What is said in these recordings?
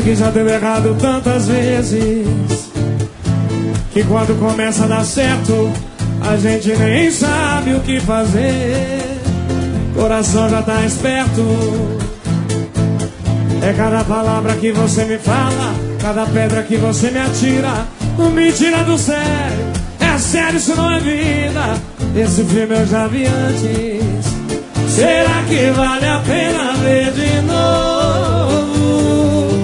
Olha que já deu errado tantas vezes, que quando começa a dar certo, a gente nem sabe o que fazer. Coração já tá esperto. É cada palavra que você me fala, cada pedra que você me atira, me tira do sério. É sério, isso não é vida. Esse filme eu já vi antes. Será que vale a pena ver de novo?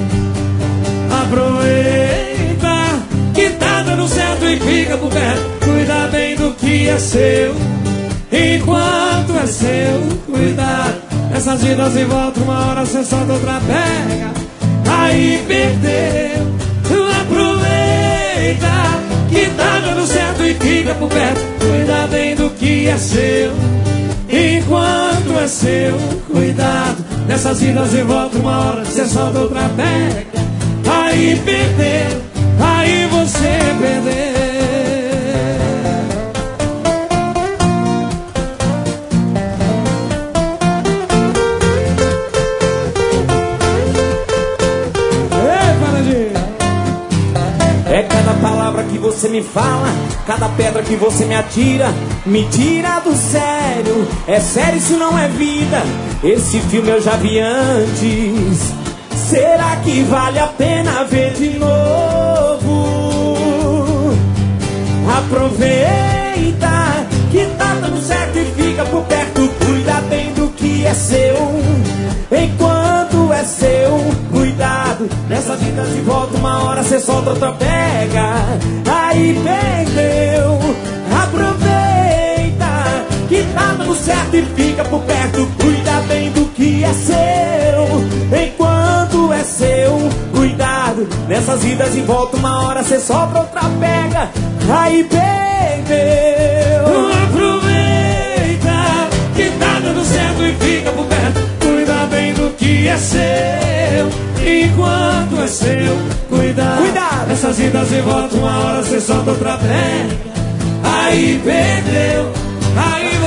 Aproveita que tá dando certo e fica por perto. Cuida bem do que é seu, enquanto é seu. Cuidado, essas vidas em volta, uma hora cê solta, outra pega. Aí perdeu. Aproveita que tá dando certo e fica por perto. Cuida bem do que é seu, enquanto é seu. Cuidado, nessas vidas em volta, uma hora cê solta, outra pega. Aí perdeu, aí você perdeu. É cada palavra que você me fala, cada pedra que você me atira, me tira do sério. É sério, isso não é vida. Esse filme eu já vi antes. Será que vale a pena ver de novo? Aproveita que tá dando certo e fica por perto. Cuida bem do que é seu, enquanto é seu. Cuidado, nessa vida de volta, uma hora cê solta, outra pega. Aí perdeu. Aproveita que tá dando certo e fica por perto. Cuida bem do que é seu, enquanto é seu. Cuidado, nessas vidas em volta, uma hora cê solta, outra pega. Aí perdeu. Aproveita que tá dando certo e fica por perto. Cuida bem do que é seu, enquanto é seu. Cuidado, essas vidas em volta, uma hora cê solta, outra pega. Aí perdeu, aí